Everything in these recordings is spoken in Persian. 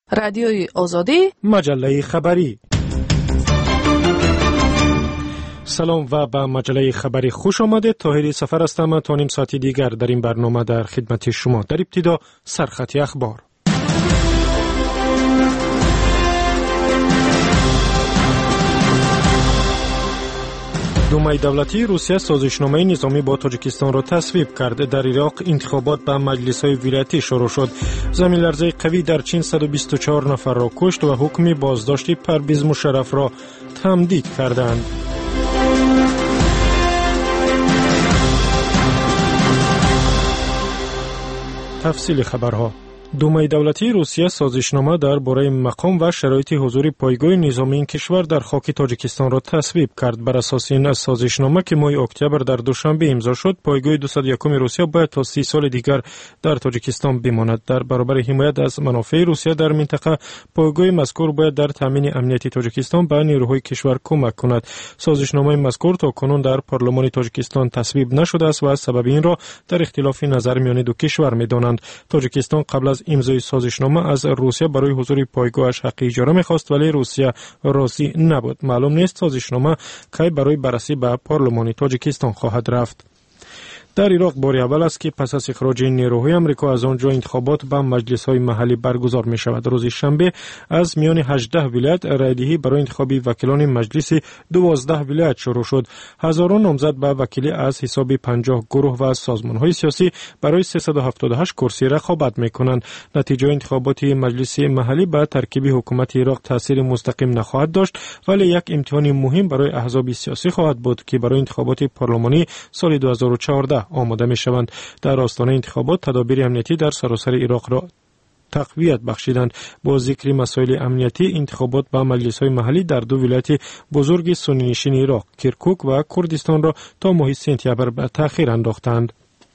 رادیوی آزادی، مجله خبری. سلام و به مجله خبری خوش آمده. طاهری سفر هستم. تا نیم ساعتی دیگر در این برنامه در خدمت شما. در ابتدا سرخط اخبار. دومای دولتی روسیه سازشنامه نظامی با تاجیکستان را تصویب کرد. در عراق انتخابات به مجلس‌های ولایتی شروع شد. زمین لرزه قوی در چین 124 نفر را کشت و حکم بازداشت پرویز مشرف را تمدید کردند. تفصیل خبرها. دومای دولتی روسیه سازشنامه درباره مقام و شرایط حضور پایگاه نظامی این کشور در خاک تاجیکستان را تصویب کرد. بر اساس این سازشنامه که ماه اکتبر در دوشنبه امضا شد، پایگاه 201 روسیه باید تا 30 سال دیگر در تاجیکستان بماند. در برابر حمایت از منافع روسیه در منطقه، پایگاه مذکور باید در تامین امنیت تاجیکستان به نیروهای کشور کمک کند. سازشنامه مذکور تا کنون در پارلمان تاجیکستان تصویب نشده است و سبب این را در اختلاف نظر میان دو کشور می‌دانند. تاجیکستان قبل از امضای سازشنامه از روسیه برای حضور پایگاهش حق اجاره می‌خواست، ولی روسیه راضی نبود. معلوم نیست سازشنامه کی برای بررسی به پارلمان تاجیکستان خواهد رفت. در عراق بار اول است که پس از اخراج نیروهای آمریکا از آنجا انتخابات به مجلس‌های محلی برگزار می‌شود. روز شنبه از میان 18 ولایت رای‌دهی برای انتخاب وکیلان مجلس 12 ولایت شروع شد. هزاران نامزد به وکیلی از حساب 50 گروه و سازمان‌های سیاسی برای 378 کرسی رقابت می‌کنند. نتیجه انتخابات مجلس محلی به ترکیب حکومت عراق تاثیر مستقیم نخواهد داشت، ولی یک امتحان مهم برای احزاب سیاسی خواهد بود که برای انتخابات پارلمانی سال 2014 آماده می شوند. در آستانه انتخابات تدابیر امنیتی در سراسر عراق را تقویت بخشیدند. با ذکر مسائل امنیتی، انتخابات به مجلس‌های محلی در دو ولایت بزرگ سنی نشین عراق، کرکوک و کردستان را تا ماه سپتامبر به تأخیر انداختند.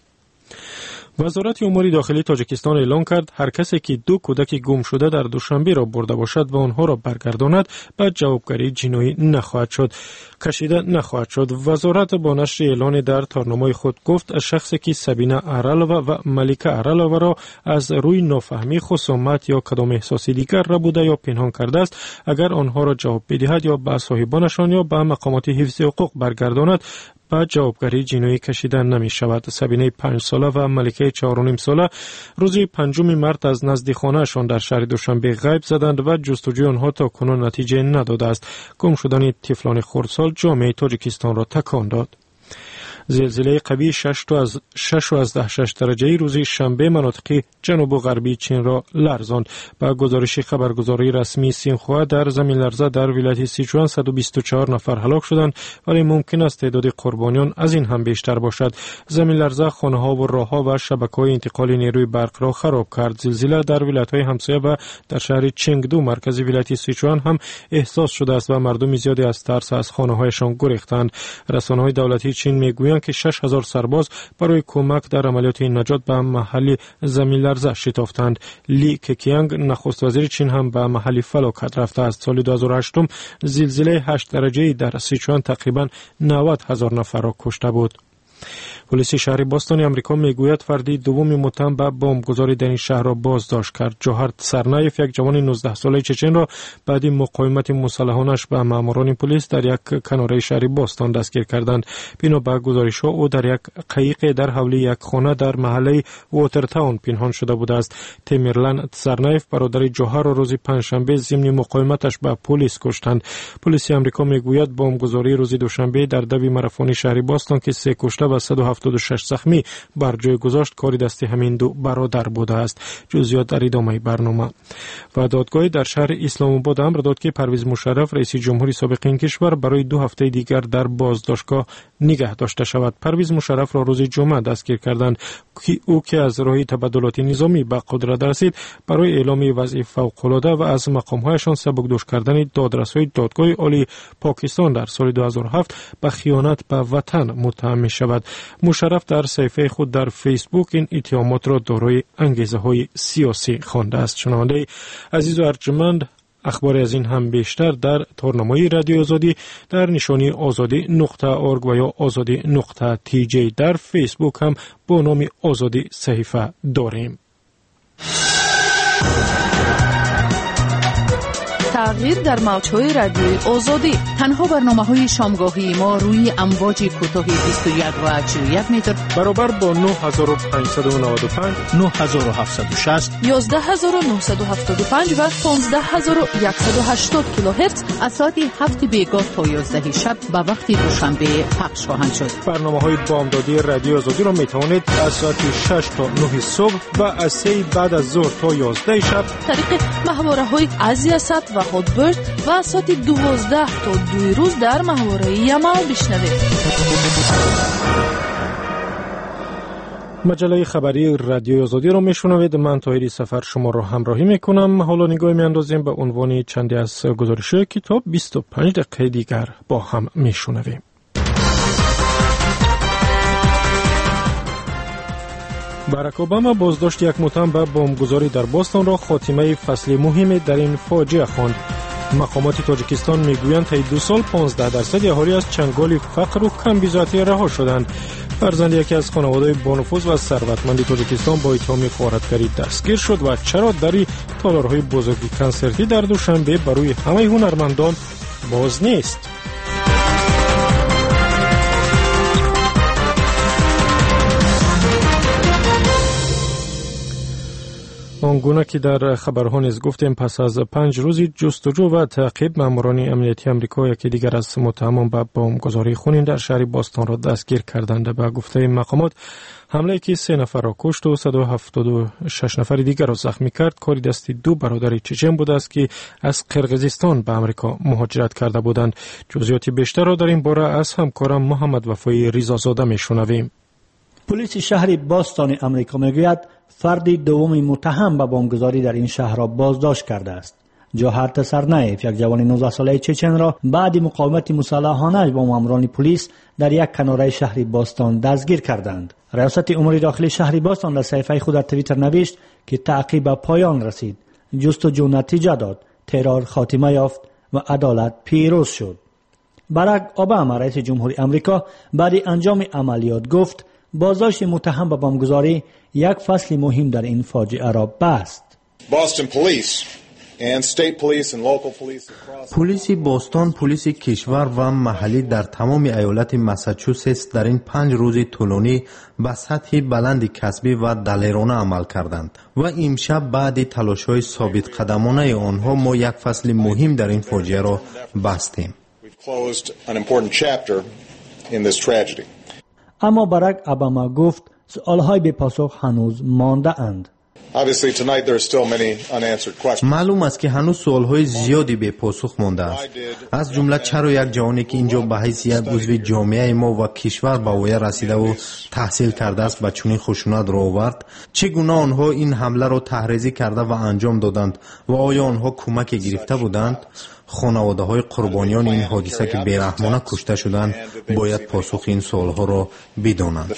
وزارت امور داخلی تاجیکستان اعلام کرد هر کسی که دو کودک گم شده در دوشنبه را برده باشد و آنها را برگرداند به جوابگری جنایی کشیده نخواهد شد. وزارت با نشر اعلان در تارنامه خود گفت شخصی که سبینه ارالوه و ملیکه ارالوه را از روی نافهمی، خصومت یا کدام احساس دیگر را بوده یا پنهان کرده است، اگر آنها را جواب بدهد یا به صاحبانشان یا به مقامات حفظ حقوق برگرداند، با جوابگری جنایی کشیده نمی شود. سبینه 5 ساله و ملکه 4.5 ساله روز 5 مارس از نزد خانه‌شان در شهر دوشنبه غیب زدند و جستجوی آنها تا کنون نتیجه نداده است. گم شدن طفلان خردسال جامعه تاجیکستان را تکان داد. زلزله قوی 6.6 درجه روز شنبه مناطق جنوب و غربی چین را لرزاند. با گزارش خبرگزاری رسمی سینخوا، در زمین لرزه در ولایت سیچوان 124 نفر هلاک شدند، ولی ممکن است تعداد قربانیان از این هم بیشتر باشد. زمین لرزه خانه‌ها و راه‌ها و شبکه‌های انتقال نیروی برق را خراب کرد. زلزله در ولایت‌های همسایه و در شهر چنگدو مرکز ولایت سیچوان هم احساس شده است و مردم زیادی از ترس از خانه‌هایشان گریختند. رسانه‌های دولتی چین میگویند که 6000 سرباز برای کمک در عملیات نجات به محل زمین لرزه شتافتند. لی ککیانگ نخست وزیر چین هم به محل فلاکت رفته است. سال 2008 زلزله 8 درجه در سیچوان تقریبا 90,000 نفر را کشته بود. پلیس شهر باستان آمریکا میگوید فردی دوم متهم به بمبگذاری در این شهر را بازداشت کرد. جوهر سرنایف، یک جوان 19 ساله چچن را بعد مقاومت مسلحانش به ماموران پلیس در یک کناره شهر باستان دستگیر کردند. بنا به گزارش‌ها او در یک قایق در حولی یک خانه در محله واترتاون پنهان شده بوده است. تیمرلن سرنایف برادر جوهر را روز پنجشنبه ضمن مقاومتش به پلیس کشتند. پلیس آمریکا میگوید بمبگذاری روز دوشنبه در دبی مرافانی شهر باستان که 3 کشته و 176 زخمی بر جای گذاشت کار دست همین دو برادر بوده است. جزئیات در ادامه برنامه. و دادگاه در شهر اسلام آباد امر داد که پرویز مشرف رئیس جمهوری سابق این کشور برای 2 هفته دیگر در بازداشتگاه نگه داشته شود. پرویز مشرف را روز جمعه دستگیر کردند. او که از راه تبادلات نظامی به قدرت رسید، برای اعلام وضع فوق‌العاده و از مقام‌هایشان سبکدوش کردن دادرس‌های دادگاه عالی پاکستان در سال 2007 به خیانت به وطن متهم می‌شود. مشرف در صفحه خود در فیسبوک این اتهامات را دارای انگیزه‌های سیاسی خوانده است. شنونده عزیز و ارجمند، اخبار از این هم بیشتر در تارنمای رادیو آزادی در نشانی azadi.org و یا azadi.tj در فیسبوک هم با نام آزادی صحیفه داریم. تغییر در موج‌های رادیوی آزادی. تنها برنامه‌های شامگاهی ما روی امواج کوتاه 21 و 41 متر برابر با 9595 9760 11975 و 15180 کیلوهرتز از ساعت 7 بیگاه تا 11 شب به وقت دوشنبه پخش خواهند شد. برنامه‌های بامدادی رادیو آزادی را می‌توانید از ساعت 6 تا 9 صبح و از 3 بعد از ظهر تا 11 شب طریق محوره‌های ازیاست و هودبرد و از ساعت 12 تا 2 روز در محوره یمال بشنوید. مجله خبری رادیو آزادی را میشنوید. من طاهری سفر شما را همراهی میکنم. حالا نگاهی میاندازیم به عنوان چندی از گزارش‌های کتاب. 25 دقیقه دیگر با هم میشنویم. باراک اوباما بازداشت یک متهم به بمبگذاری در باستون را خاتمه فصل مهمی در این فاجعه خواند. مقامات تاجیکستان میگویند تا 2 سال 15% اهالی از چنگال فقر و کمبیزاتی رها شدند. فرزند یکی از خانواده‌های بانفوذ و ثروتمند تاجیکستان با اتهام غارتگری دستگیر شد و چرا در تالارهای بزرگ کنسرتی در دوشنبه برای همه هنرمندان باز نیست؟ آنگونه که در خبرها نیز گفتیم پس از 5 روزی جستجو و تعقیب ماموران امنیتی آمریکا یکی دیگر از متهمان به بمبگذاری خونین در شهر باستون را دستگیر کردند. به گفته مقامات حمله که 3 نفر را کشت و 176 نفر دیگر را زخمی کرد کاری دست 2 برادر چچن بود است که از قرقیزستان به آمریکا مهاجرت کرده بودند. جزئیات بیشتر را در این باره از همکارم محمد وفایی ریزازاده میشنویم. پلیس شهر باستون آمریکا میگوید فرد دوم متهم به بمبگذاری در این شهر را بازداشت کرده است. جوهر تسرنایف یک جوان 19 ساله چچن را بعد مقاومت مسلحانه با ماموران پلیس در یک کناره شهر باستون دستگیر کردند. ریاست امور داخلی شهر باستون در صفحه خود در توییتر نوشت که تعقیب به پایان رسید، جستجو نتیجه داد، ترور خاتمه یافت و عدالت پیروز شد. باراک اوباما رئیس جمهوری آمریکا بعد انجام عملیات گفت بازداشت متهم به بمبگذاری یک فصل مهم در این فاجعه را بست. پلیس باستون، پلیس کشور و محلی در تمام ایالت ماساچوست در این 5 روز طولانی به سطح بلند کسبی و دلیرانه عمل کردند و امشب بعد تلاش‌های ثابت قدمانه آنها ما یک فصل مهم در این فاجعه را بستیم. اما باراک اوباما گفت سوالهای به پاسخ هنوز مانده اند. معلوم است که هنوز سوالهای زیادی به پاسخ مانده است. از جمله چرا یک جوانی که اینجا به حیث یک عضو جامعه ما و کشور به ویه رسیده و تحصیل کرده است به چنین خشونت را آورد؟ چگونه آنها این حمله را تحریزی کرده و انجام دادند و آیا آنها کمک گرفته بودند؟ خانواده های قربانیان این حادثه که بیرحمانه کشته شدند باید پاسخ این سوالها را بدانند.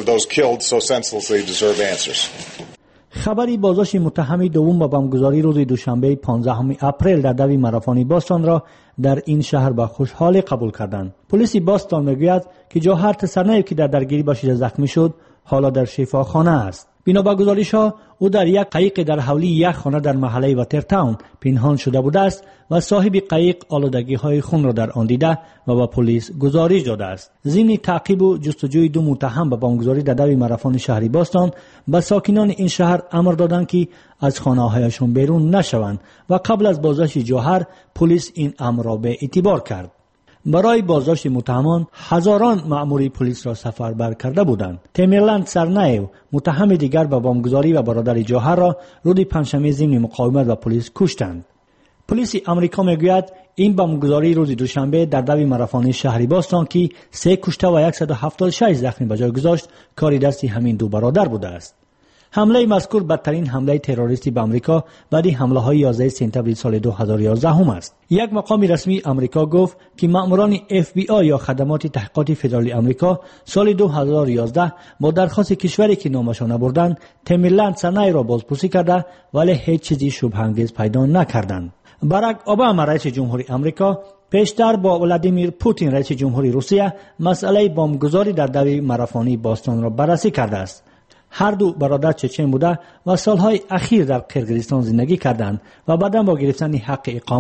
خبری بازداشت متهم دوم به بمبگذاری روز دوشنبه 15 اپریل در دوی مارافانی باستون را در این شهر با خوشحالی قبول کردند. پلیس باستون میگوید که جوهر تسرنایف که در درگیری با شیشه زخمی شد حالا در شفاخانه است. بنا به گزارش‌ها او در یک قایق در حولی یک خانه در محله واترتاون پنهان شده بوده است و صاحب قایق آلودگی‌های خون را در آن دیده و به پلیس گزارش داده است. ضمن تعقیب و جستجوی 2 متهم به بمبگذاری در دوی مارافان شهری باستون به ساکنان این شهر امر دادند که از خانه‌هایشان بیرون نشوند و قبل از بازداشت جوهر پلیس این امر را به اعتبار کرد. برای بازداشت متهمان هزاران مأمور پلیس را سفربر کرده بودند. تیمرلند سرنایو متهم دیگر به بمبگذاری و برادر جوهر را روز پنجشنبه ضمن مقاومت و پلیس کشتند. پلیس آمریکا میگوید این بمبگذاری روز دوشنبه در دوی مارافانی شهری باستون که 3 کشته و 176 زخمی به جای گذاشت کاری دست همین 2 برادر بوده است. حمله مذکور بدترین حمله تروریستی به آمریکا بعد حمله‌های 11 سپتامبر سال 2011 است. یک مقام رسمی آمریکا گفت که مأموران FBI یا خدمات تحقیقات فدرالی آمریکا سال 2011 با درخواست کشوری که نامشان نبردند تیمرلند سرنایف را بازپرسی کرده ولی هیچ چیزی شبه‌انگیز پیدا نکردند. باراک اوباما رئیس جمهوری آمریکا پیشتر با ولادیمیر پوتین رئیس جمهوری روسیه مسئله بمبگذاری در دوی مارافانی باستون را بررسی کرده است. هر 2 برادر چچن بوده و سالهای اخیر در قرقیزستان زندگی کردند و بعدا با گرفتن حق اقامت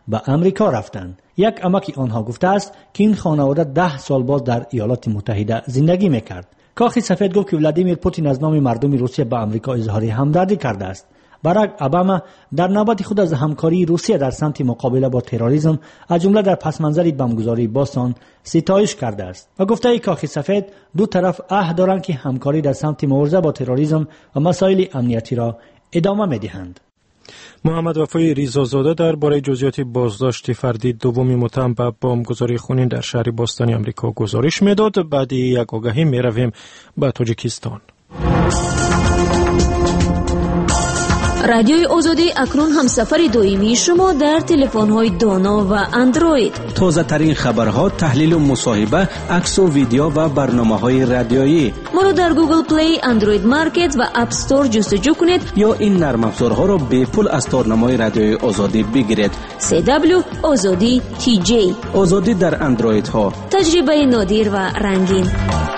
به امریکا رفتند. یک عمک آنها گفته است که این خانواده 10 سال باز در ایالات متحده زندگی میکرد. کاخ سفید گفت که ولادیمیر پوتین از نام مردم روسیه به امریکا اظهار همدردی کرده است. باراک اوباما در نوبت خود از همکاری روسیه در سمت مقابله با تروریسم از جمله در پس منظر بمبگذاری بوستون ستایش کرده است و گفته کاخ سفید دو طرف عهد دارند که همکاری در سمت مبارزه با تروریسم و مسائل امنیتی را ادامه می‌دهند. محمد وفای ریزازاده درباره جزئیات بازداشت فردی دوم متهم به بمبگذاری خونین در شهر بوستون آمریکا گزارش میداد. بعد یک آگهی میرویم به تاجیکستان. رادیوی آزادی اکنون هم سفر دائمی شما در تلفن‌های دانا و اندروید. تازه ترین خبرها، تحلیل و مصاحبه، عکس و ویدیو و برنامه‌های رادیویی. ما را در گوگل پلی، اندروید مارکت و اپ استور جستجو کنید یا این نرم افزارها را به پول از تارنمای رادیوی آزادی بگیرید. CW آزادی TJ. آزادی در اندروید ها. تجربه نادر و رنگین.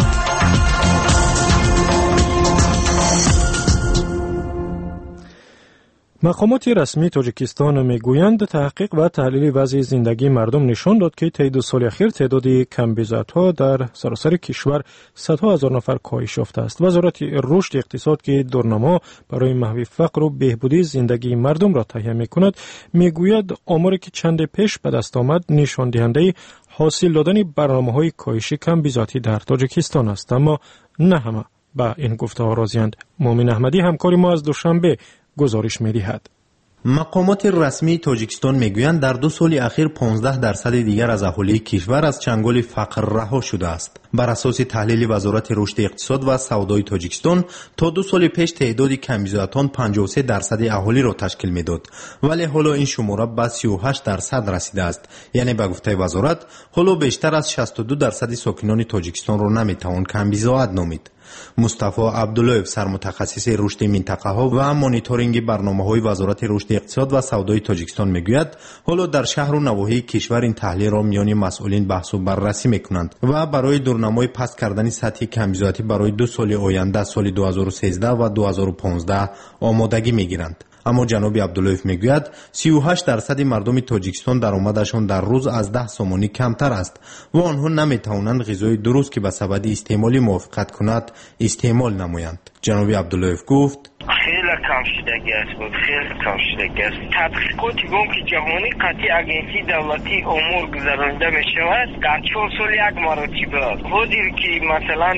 مقامات رسمی تاجیکستان میگویند تحقیق و تحلیل وضع زندگی مردم نشان داد که طی 2 سال اخیر تعداد کمبیزات‌ها در سراسر کشور صدها هزار نفر کاهش یافته است. وزارت رشد اقتصاد که دورنما برای محو فقر و بهبودی زندگی مردم را تهیه می‌کند میگوید آماری که چند پیش به دست آمد نشان دهنده حاصل دادن برنامه‌های کاهش کمبیزاتی در تاجیکستان است، اما نه همه با این گفته‌ها راضی‌اند. مومن احمدی همکار ما از دوشنبه گزارش می‌دهد. مقامات رسمی تاجیکستان میگویند در 2 سال اخیر 15% دیگر از اهالی کشور از چنگال فقر رها شده است. بر اساس تحلیل وزارت رشد اقتصاد و سودای تاجیکستان تا 2 سال پیش تعداد کمبیزاتان 53% اهالی را تشکیل میداد، ولی حالا این شماره به 38% رسیده است. یعنی به گفته وزارت حالا بیشتر از 62% ساکنان تاجیکستان را نمیتوان کمبیزات نامید. مصطفی عبداللهیف سرمتخصص رشد منطقه ها و مانیتورینگ برنامه‌های وزارت رشد اقتصاد و سودای تاجیکستان میگوید حالا در شهر و نواحی کشور این تحلیل را میان مسئولین بحث و بررسی میکنند و برای دورنمای پست کردن سطح کمبیزاتی برای 2 سال آینده سال 2013 و 2015 آمادگی میگیرند. اما جناب عبداللهیف میگوید 38% مردم تاجیکستان درآمدشان در روز از 10 سومانی کمتر است و آنها نمیتوانند غذای درست که به سبب استعمال موافقت کند استعمال نمایند. جناب عبداللهیف گفت خیلی کم شدگی است بود، خیلی کم شدگی است. تحقیقات بانک جهانی قطعی اجنسی دولتی امور گذرانده می شود در 4 سال 1 مرتبه. حاضر که مثلا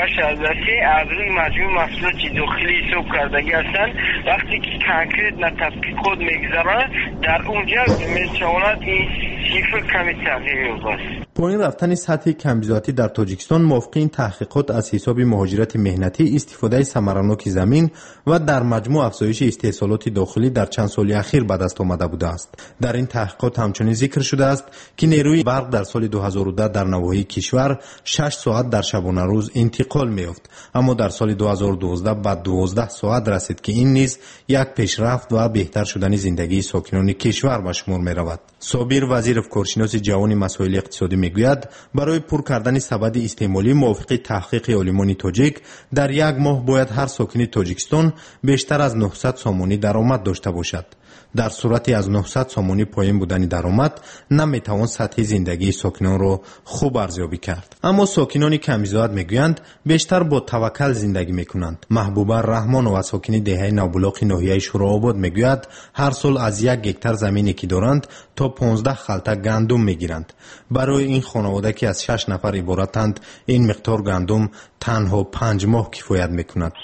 38% از روی مجموع محصولات داخلی حساب کردگی هستند، وقتی که کنکریت نه تحقیقات میگذرند در اونجا میتواند این صفر کمی تغییر یابد. پایین رفتن سطح کمبیزاتی در تاجیکستان موافق این تحقیقات از حساب مهاجرت مهنتی، استفاده ثمرناک زمین و در مجموع افزایش استحصالات داخلی در چند سال اخیر به دست آمده بوده است. در این تحقیقات همچنین ذکر شده است که نیروی برق در سال 2010 در نواحی کشور 6 ساعت در شبانه روز انتقال می‌یافت، اما در سال 2012 به 12 ساعت رسید که این نیز یک پیشرفت و بهتر شدن زندگی ساکنان کشور به شمار می‌رود. صابر وزیر افکارشناس جوان مسائل اقتصادی میگوید برای پر کردن سبد استعمالی موافق تحقیق عالمان تاجیک در 1 ماه باید هر ساکن تاجیکستان بیشتر از 900 سومانی درآمد داشته باشد. در صورتی از 900 سومانی پایین بودن درآمد نمیتوان سطح زندگی ساکنان را خوب ارزیابی کرد. اما ساکنان کمبیزات میگویند بیشتر با توکل زندگی میکنند. محبوبه رحمان و ساکن دهه نوبلاغ ناحیه شورآباد میگوید هر سال از 1 هکتار زمینی که دارند تا 15 خلطه گندم میگیرند. برای این خانواده که از 6 نفر عبارتند این مقدار گندم تنها 5 ماه کفایت میکند.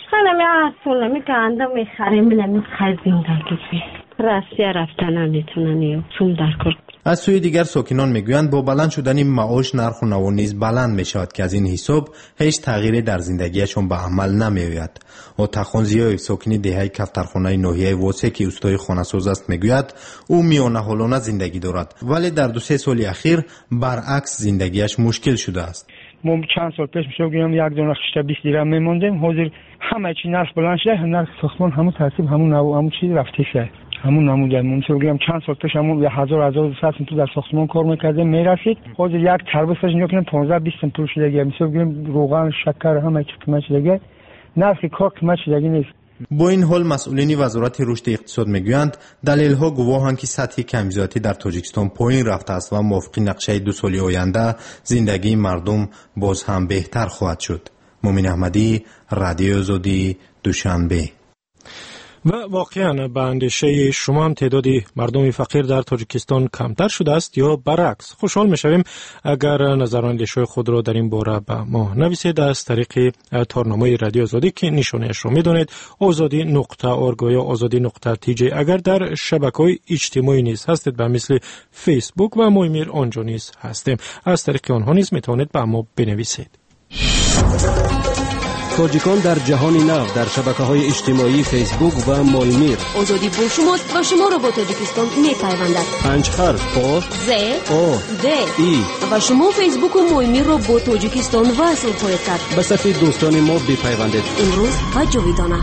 می گندم میخریم زندگی راستی رفتن نمیتونن چون در کار. از سوی دیگر ساکنان میگویند با بلند شدن معاش نرخ و نوا نیز بلند میشود که از این حساب هیچ تغییری در زندگیشان به عمل نمیآید. آتخان زیایف ساکن دهه کفترخانه ناحیه واسه که اوستای خانه‌ساز است میگوید او میانه حالانه زندگی دارد، ولی در 2-3 سال اخیر برعکس زندگیش مشکل شده است. ما چند سال پیش میشه بگم یک دونه خشت 20 لیره میموندیم، حاضر همه چی نرخ بلند شده، نرخ ساختمان همون ترتیب همون چیز رفته شه. همون نمودن میشه بگم چند سال پیش همون 1200 تو در ساختمان کار میکردیم میرسید، حاضر یک تربستش اینجا کنیم 15-20 پول شده، میشه بگم روغن شکر همه چی قیمت شده، نرخ کار قیمت شده نیست. با این حال مسئولین وزارت رشد اقتصاد میگویند دلیل‌ها گواهند که سطح کمیزاتی در تاجیکستان پایین رفته است و موافق نقشه 2 سالی آینده زندگی مردم باز هم بهتر خواهد شد. مومن احمدی، رادیو آزادی، دوشنبه. و واقعا به اندیشه شما هم تعداد مردم فقیر در تاجیکستان کمتر شده است یا برعکس؟ خوشحال میشویم اگر نظر و اندیشه خود را در این باره به ما نویسید از طریق تارنامه رادیو آزادی که نشانه‌اش را میدونید azadi.org یا azadi.tj. اگر در شبکه‌های اجتماعی نیز هستید به مثل فیسبوک و مویمیر آنجا نیز هستیم، از طریق آنها نیز میتوانید به ما بنویسید. تاجیکان در جهان نو در شبکه‌های اجتماعی فیسبوک و مولمیر. آزادی با شماست و شما را با تاجیکستان می‌پیوندد. 5 حرف پا ز او د ای و شما فیسبوک و مولمیر را با تاجیکستان وصل خواهید کرد. به صف دوستان ما بپیوندید. امروز و جاویدانه.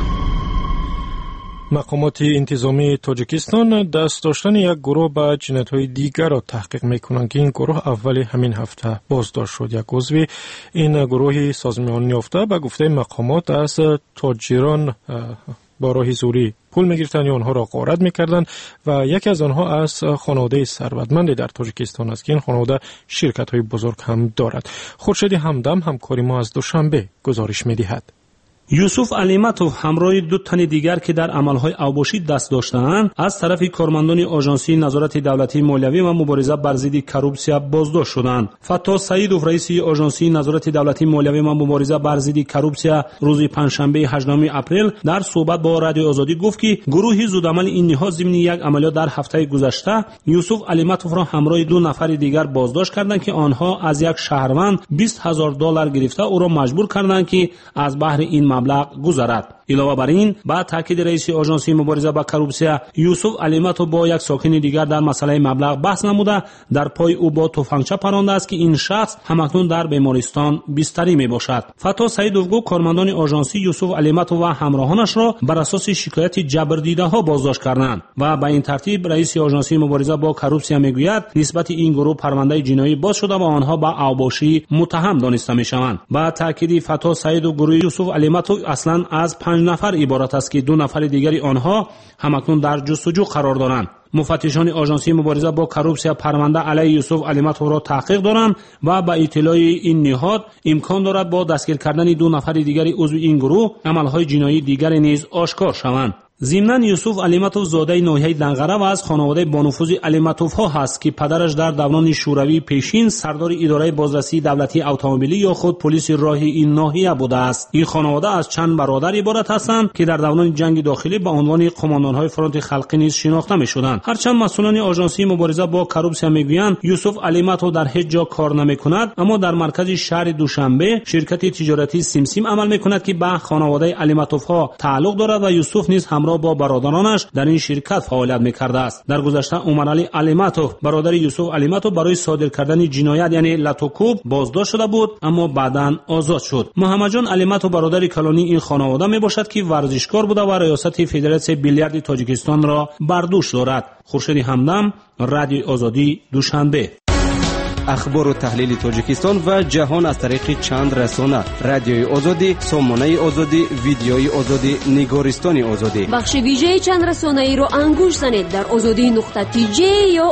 مقامات انتظامی تاجیکستان دست داشتن یک گروه به جنایت‌های دیگر را تحقیق می‌کنند که این گروه اول همین هفته بازداشت شد. یک عضو این گروه سازمان یافته به گفته مقامات از تاجران با راه زوری پول می‌گرفتند یا آنها را غارت می‌کردند و یکی از آنها از خانواده ثروتمندی در تاجیکستان است که این خانواده شرکت‌های بزرگ هم دارد. خورشید همدم همکاری ما از دوشنبه گزارش می‌دهد. یوسف علیمتوف همراه 2 تن دیگر که در عملهای اوباشی دست داشتند از طرف کارمندان آژانسی نظارت دولتی مالیوی و مبارزه بر ضد کروپسیا بازداشت شدند. فتا سعیدوف رئیس آژانسی نظارت دولتی مالیوی و مبارزه بر ضد کروپسیا روز پنجشنبه 18 اپریل در صحبت با رادیو آزادی گفت که گروهی زودعمل این نهاد ضمن یک عملیات در هفته گذشته یوسف علیمتوف را همراه 2 نفر دیگر بازداشت کردند که آنها از یک شهروند $20,000 گرفته او را مجبور کردند که از بحر این مبلغ گذرد. علاوه بر این با تاکید رئیس آژانسی مبارزه با کروپسیا یوسف علیمتوف با یک ساکن دیگر در مسئله مبلغ بحث نموده در پای او با تفنگچه پرانده است که این شخص همکنون در بیمارستان بستری می باشد. فتا سعیدوف گفت کارمندان آژانسی یوسف علیمتوف و همراهانش را بر اساس شکایت جبر دیده ها بازداشت کردند و به این ترتیب رئیس آژانسی مبارزه با کروپسیا میگوید نسبت این گروه پرونده جنایی باز شده و آنها با اوباشی متهم دانسته میشوند. با تاکید فتا سعیدوف گروه یوسف علیمتوف اصلا از 5 نفر عبارت است که 2 نفر دیگری آنها همکنون در جستجو قرار دارند. مفتشان آژانسی مبارزه با کروپسیا پرونده علیه یوسف علیمتوف را تحقیق دارند و با اطلاع این نهاد امکان دارد با دستگیر کردن 2 نفر دیگری عضو این گروه عملهای جنایی دیگری نیز آشکار شوند. ضمناً یوسف علیمتوف زاده ناحیه دنقره و از خانواده بانفوذ علیمتوف ها هست که پدرش در دوران شوروی پیشین سردار اداره بازرسی دولتی اتومبیلی یا خود پلیس راهی این ناحیه بوده است. این خانواده از چند برادر عبارت هستند که در دوران جنگ داخلی به عنوان قماندان‌های فرانت خلقی نیز شناخته می‌شدند. هرچند مسئولان آژانسی مبارزه با کروپسیا میگویند یوسف علیمتوف در هیچ جا کار نمی‌کند، اما در مرکز شهر دوشنبه شرکت تجارتی سیمسیم عمل می‌کند که به خانواده علیمتوف ها تعلق دارد و یوسف نیز همراه با برادرانش در این شرکت فعالیت می‌کرده است. در گذشته عمر علی علیمتوف برادر یوسف علیمتوف برای صادر کردن جنایت یعنی لاتوکوب بازداشت شده بود اما بعداً آزاد شد. محمد جان علیمتوف برادر کلانی این خانواده میباشد که ورزشکار بوده و ریاست فدراسیون بیلیارد تاجیکستان را بر دوش دارد. خورشید همدم، رادیو آزادی، دوشنبه. اخبار و تحلیل تاجیکستان و جهان از طریق چند رسانه: رادیوی آزادی، سامانه آزادی، ویدیوی آزادی، نگارستان آزادی. بخش ویژه چند رسانه ای را انگوش زنید در azadi.tj یا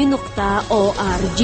azadi.org.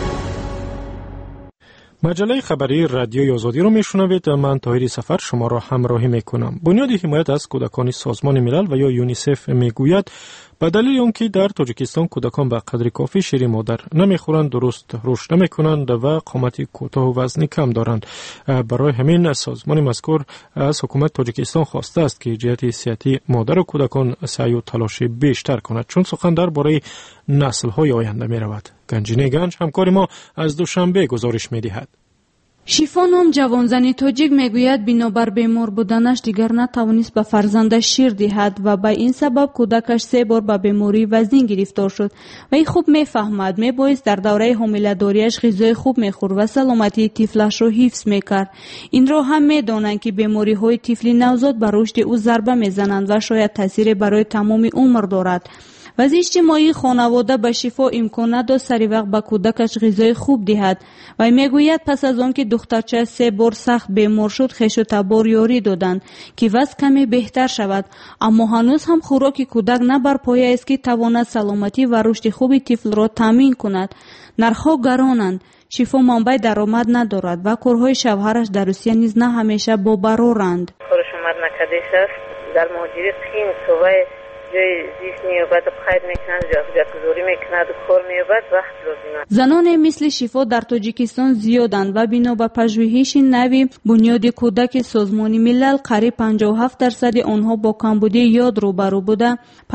مجله خبری رادیوی آزادی رو میشنوید. من طاهری سفر شما را همراهی میکنم. بنیاد حمایت از کودکان سازمان ملل و یا یونیسف میگوید به دلیل آنکه در تاجیکستان کودکان به قدر کافی شیر مادر نمیخورند، درست رشد نمیکنند و قامت کوتاه و وزن کم دارند. برای همین سازمان مذکور از حکومت تاجیکستان خواسته است که جهت صحتی مادر و کودکان سعی و تلاش بیشتر کند، چون سخن درباره نسل‌های آینده می‌رود. گنجینه گنج همکار ما از دوشنبه گزارش می‌دهد. شیفا نام جوانزنی تاجیک میگوید بنابر بیمار بودنش دیگر نتوانست به فرزندش شیر دهد و به این سبب کودکش 3 بار به بیماری وزین گرفتار شد و این خوب میفهمد میبایست در دوره حامله‌داریش غذای خوب میخورد و سلامتی طفلش را حفظ میکرد. این را هم میدانند که بیماری های طفل نوزاد بر رشد او ضربه میزنند و شاید تاثیر برای تمام عمر دارد وزیر اجتماعی خانواده به شفا امکان نداد سری وقت به کودکش غذای خوب دهد و میگوید پس از آن که دخترچه 3 بار سخت بیمار شد خویش و تبار یاری دادند که وضع کمی بهتر شود، اما هنوز هم خوراک کودک نه بر پایه است که تواند سلامتی و رشد خوب طفل را تامین کند. نرخ‌ها گرانند، شفا منبع درآمد ندارد و کارهای شوهرش در روسیه نیز نه همیشه با برارند. کارش اومد نکدش است، در مهاجرت خیم صبح جای زیست میابد، خیر میکند، جاتگذاری میکند، کار میابد، وقت لازم است. زنان مثل شفا در تاجیکستان زیادند و بنا به پژوهش نوی بنیاد کودک سازمان ملل قریب 57% آنها با کمبودی یاد روبرو بوده.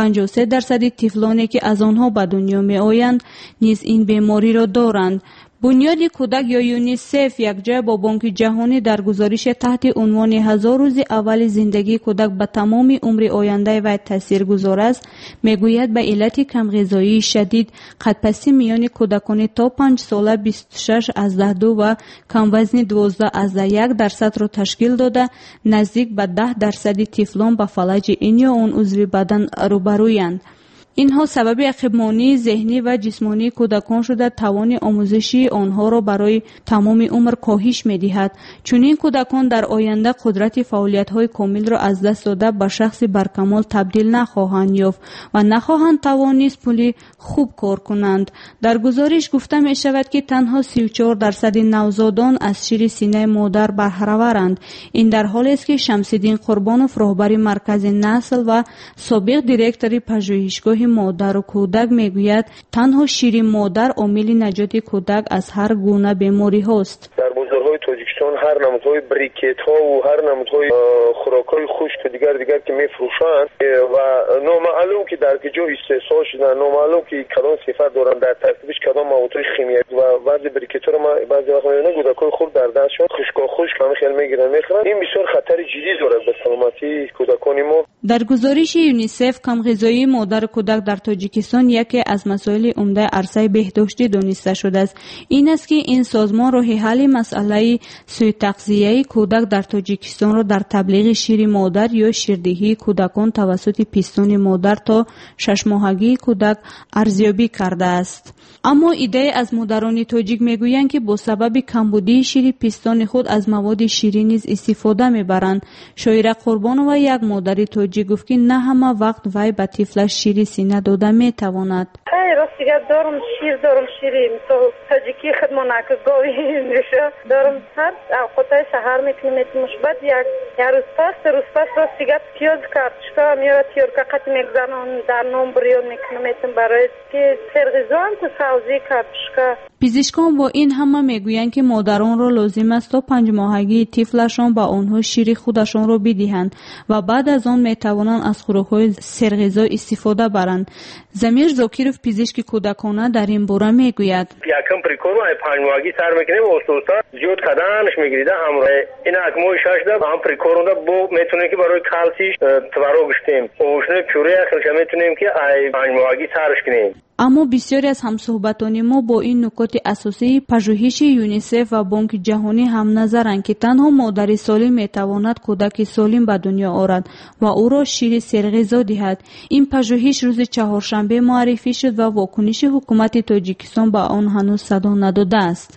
53% طفلانی که از آنها به دنیا می آیند نیز این بیماری را دارند. بنیاد کودک یا یونیسف یک جای با بانک جهانی در گزارش تحت عنوان 1000 روز اول زندگی کودک به تمام عمر آینده و تاثیرگذار است میگوید به علت کم غذایی شدید قدپسی میان کودکان تا 5 ساله 26 از 12 و کم وزن 12 از 1% را تشکیل داده، نزدیک به 10% طفلان به فلج این یا آن عضو بدن روبرویند. اینها سبب عقب‌مانی ذهنی و جسمانی کودکان شده توان آموزشی آنها را برای تمام عمر کاهش می‌دهد. چون این کودکان در آینده قدرت فعالیت‌های کامل را از دست داده به شخص برکمال تبدیل نخواهند یافت و نخواهند توانست پولی خوب کار کنند. در گزارش گفته می شود که تنها 34% نوزادان از شیر سینه مادر بهره‌ورند. این در حالی است که شمس‌الدین قربانوف راهبر مرکز نسل و سابق دیرکتور پژوهشگاه مادر و کودک میگوید تنها شیر مادر عامل نجات کودک از هر گونه بیماری هست. در بازارهای تاجیکستان هر نمودهای بریکت ها و هر نمودهای خوراکای خشک و دیگر که میفروشند و نامعلوم که در کجا استحصال شدن، نامعلوم که کدام صفت دارن، در ترکیبش کدام موادهای شیمیایی و بعضی بریکت ها رو ما بعضی وقت میبینم کودکای خود در دستشون خشک همه خیلی میگیرن میخورن. این بسیار خطر جدی داره به سلامتی کودکان ما. در گزارش یونیسف کم غذایی مادر کودک در تاجیکستان یکی از مسائل عمده عرصه بهداشتی دانسته شده است. این است که این سازمان راه حل مسئله سوء تغذیه کودک در تاجیکستان را در تبلیغ شیر مادر یا شیردهی کودکان توسط پیستان مادر تا 6 ماهگی کودک ارزیابی کرده است. اما ایده از مادران تاجیک میگویند که با سبب کمبودی شیر پیستان خود از مواد شیرین نیز استفاده میبرند. شاعر قربانوف یک مادر تاجیک گفت که نه همه وقت وی به طفلش شیر سینه داده میتواند. راست دیگه دارم شیری تو تاجیکی خدمت گاوی میشه دارم هر اوقات سحر میکنم بعد یک روز پس راست دیگه پیاز کارتشکا میاره تیور کقت میگذارم در نام بریون میکنم برای که سرغیزان تو سوزی کارتشکا. پزشکان با این همه میگویند که مادران را لازم است تا 5 ماهگی طفلشان با آنها شیر خودشان را بدهند و بعد از آن میتوانند از خوراک‌های سرغذا استفاده برند. زمیر زاکیروف پزشک کودکانه در این باره میگوید یکم پریکورو 5 ماهگی سر میکنیم اوستوستا زیاد کدنش میگیریده همراه این اکموی 6 ده هم پریکوروندا بو میتونیم که برای کالسیش تورو گشتیم اوشنه پیوره خلش میتونیم که 5 ماهگی سرش کنیم. اما بسیاری از همصحبتان ما با این نکات اساسی پژوهش یونیسف و بانک جهانی هم نظرند که تنها مادر سالم میتواند کودک سالم به دنیا آورد و او را شیر سرغذا دهد. این پژوهش روز چهارشنبه معرفی شد و واکنش حکومت تاجیکستان به آن هنوز صدا نداده است.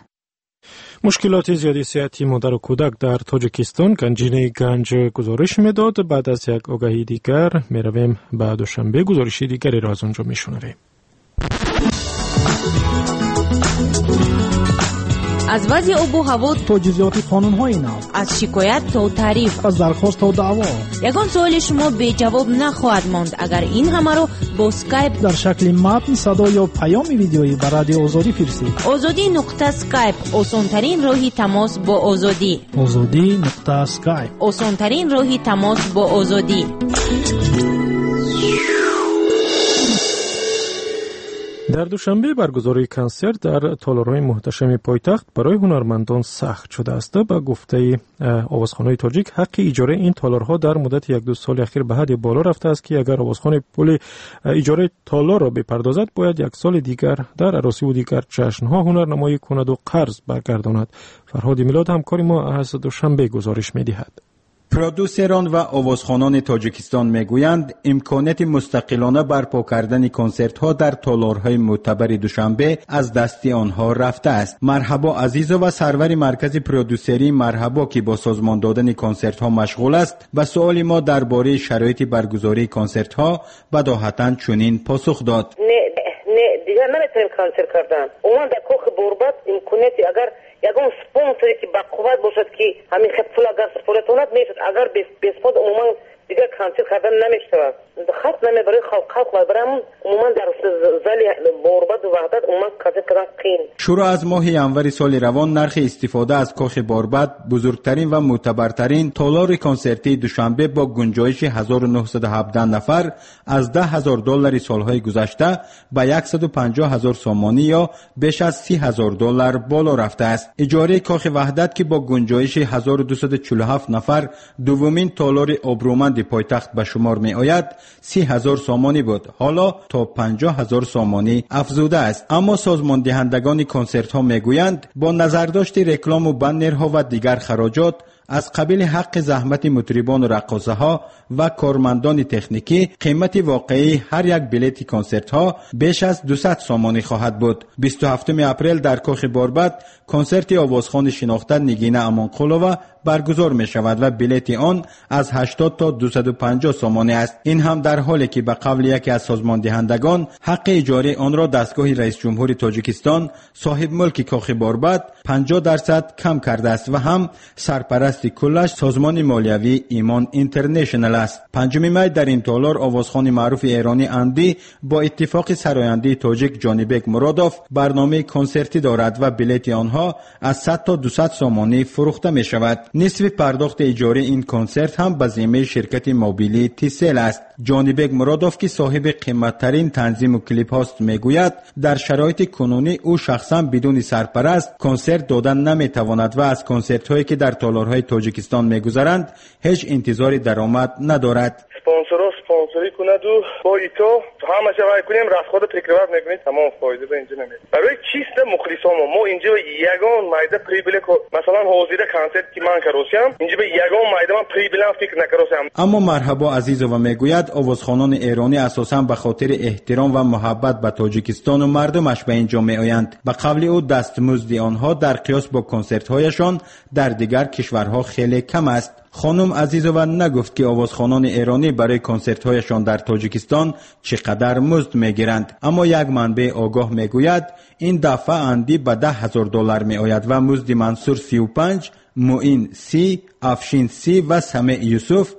مشکلات زیادی صحتی مادر و کودک در تاجیکستان گنجینه گنج گزارش میداد. بعد از یک آگهی دیگر میرویم به دوشنبه گزارش دیگری را از اونجا میشنویم. از وضع آب و هوا تا جزئیات قانون‌های نو، از شکایت تا تعریف، از درخواست تا دعوا، یگان سوال شما به جواب نخواهد ماند اگر این همه رو با اسکایپ در شکل متن، صدا یا پیام ویدیویی به رادیو آزادی فرستید. azadi.skype آسان‌ترین راهی تماس با آزادی. azadi.skype آسان‌ترین راهی تماس با آزادی. در دوشنبه برگزاری کنسرت در تالارهای محتشم پایتخت برای هنرمندان سخت شده است. با گفته آوازخوان‌های تاجیک حق اجاره این تالارها در مدت 1-2 سال اخیر به حد بالا رفته است که اگر آوازخوان پول اجاره تالار را بپردازد باید 1 سال دیگر در عروسی و دیگر جشن‌ها هنرنمایی کند و قرض برگرداند. فرهاد میلاد همکار ما از دوشنبه گزارش می‌دهد. پرودوسران و آوازخوانان تاجیکستان میگویند امکانات مستقلانه برپا کردن کنسرت ها در تالارهای معتبر دوشنبه از دست آنها رفته است. مرحبا عزیزا و سرور مرکز پرودوسری مرحبا که با سازمان دادن کنسرت ها مشغول است، به سوال ما درباره شرایط برگزاری کنسرت ها بداهتاً چنین پاسخ داد: نه دیگر نمیتونیم کنسرت کردن. اومد در کوخ بوربت امکاناتی اگر یگان سپانسری که با قوت باشد که همین خط پول اگر سپورتونت میشد، اگر بیسپاد عموما دیگر کنسرت کردن نمیشود. خط نمیبره خلق برامون عموما در زل بوربت و وحدت عموما کنسرت کردن قین. شروع از ماه انور سال روان نرخ استفاده از کوخ بوربت، بزرگترین و معتبرترین تالار کنسرتی دوشنبه با گنجایش 1917 نفر، از $10,000 سالهای گذشته به $150,000 سومانی یا بیش از $30,000 بالا رفته است. اجاره کاخ وحدت که با گنجایش 1247 نفر دومین تالار ابرومند پایتخت به شمار می آید 30,000 سومانی بود، حالا تا 50,000 سومانی افزوده است. اما سازمان دهندگان کنسرت ها می گویند با نظرداشت رکلام و بنرها و دیگر خراجات از قبیل حق زحمت مطربان و رقاصه ها و کارمندان تکنیکی، قیمت واقعی هر یک بلیت کنسرت ها بیش از 200 سومانی خواهد بود. 27 اپریل در کوخ بوربت کنسرت آوازخوان شناخته نگینه امانقلووا برگزار می شود و بلیت آن از 80 تا 250 سومانی است. این هم در حالی که به قول یکی از سازمان دهندگان حق اجاره آن را دستگاه رئیس جمهور تاجیکستان صاحب ملک کوخ بوربت 50% کم کرده است و هم سرپرست کلش سازمان مالیوی ایمان اینترنشنال است. 5 می در این تالار آوازخوان معروف ایرانی اندی با اتفاق سراینده تاجیک جانبک مرادوف برنامه کنسرتی دارد و بلیت آنها از 100 تا 200 سومانی فروخته می شود. نصف پرداخت اجاره این کنسرت هم به ذمه شرکت موبیلی تیسل است. جانبک مرادوف که صاحب قیمتترین تنظیم و کلیپ هاست میگوید در شرایط کنونی او شخصا بدون سرپرست کنسرت دادن نمیتواند و از کنسرت هایی که در تالارهای تاجیکستان میگذرند هیچ انتظار درآمد ندارد. سپانسری کند و با ایتا همه شوای کنیم رفت خود تکرار میکنید تمام فایده به اینجا نمید. برای چیست مخلصان ما اینجا یگان مایده پریبله مثلا حاضر کنسرت که من کروسیم اینجا به یگان مایده من پریبله فکر نکروسیم. اما مرحبا عزیز و میگوید آوازخوانان ایرانی اساسا به خاطر احترام و محبت به تاجیکستان و مردمش به اینجا میآیند. به قول او دستمزد آنها در قیاس با کنسرت هایشان در دیگر کشورها خیلی کم است. خانم عزیزووا نگفت که آوازخوانان ایرانی برای کنسرت هایشان در تاجیکستان چقدر مزد میگیرند، اما یک منبع آگاه میگوید این دفعه اندی به $10,000 می آید و مزد منصور 35، معین 30، افشین 30 و سمیع یوسف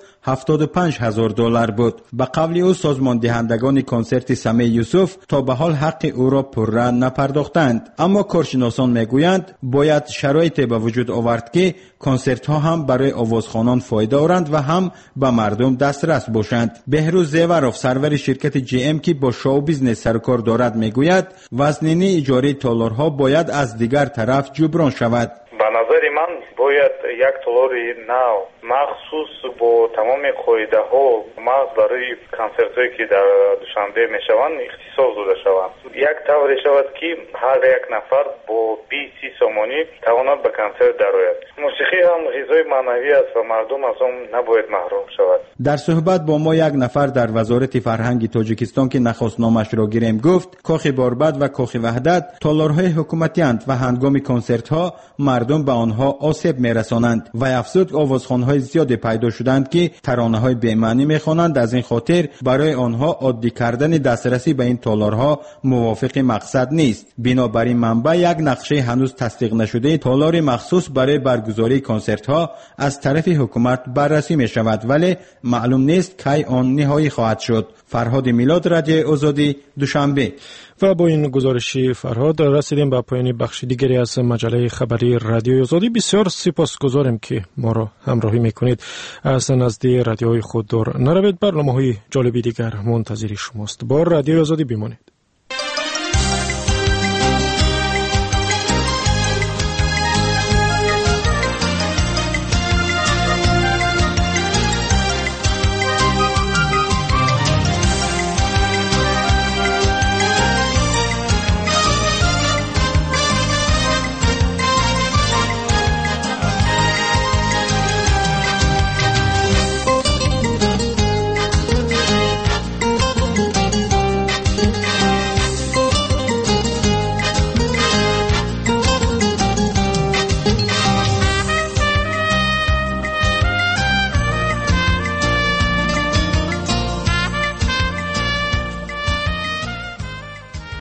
$75,000 بود. به قول او سازمان دهندگان کنسرت سمیع یوسف تا به حال حق او را پرره نپرداختند، اما کارشناسان میگویند باید شرایط به وجود آورد که کنسرت ها هم برای آوازخوانان فایده آورند و هم به مردم دسترس باشند. بهروز زیوروف سرور شرکت جی ام که با شو بیزنس سر کار دارد میگوید وزنینی اجاره تالارها باید از دیگر طرف جبران شود. به نظر من باید یک تالار نو مخصوص با تمام قاعده ها محض برای کنسرت هایی که در دوشنبه می شوند اختصاص داده شوند. یک طوری شود که هر یک نفر با 20 سومانی تواند به کنسرت درآید. موسیقی هم غذای معنوی است و مردم از آن نباید محروم شود. در صحبت با ما یک نفر در وزارت فرهنگ تاجیکستان که نخست نامش را گیریم گفت کوخ بوربت و کوخ وحدت تالارهای حکومتی اند و هنگام کنسرت ها مردم به آنها آسیب میرسانند و افزود آوازخوان‌های زیادی پیدا شدند که ترانه‌های بی‌معنی می‌خوانند. از این خاطر برای آنها عادی کردن دسترسی به این تالارها موافق مقصد نیست. بنابراین منبع یک نقشه هنوز تصدیق نشده تالار مخصوص برای برگزاری کنسرت‌ها از طرف حکومت بررسی می‌شود ولی معلوم نیست کی آن نهایی خواهد شد. فرهاد میلاد، رادیو آزادی، دوشنبه. و با این گزارش فرهاد رسیدیم به پایان بخش دیگری از مجله خبری رادیو آزادی. بسیار سپاسگزاریم که ما را همراهی میکنید. از نزد رادیوی خود دور نروید، برنامه‌های جالبی دیگر منتظر شماست. با رادیو آزادی بمانید.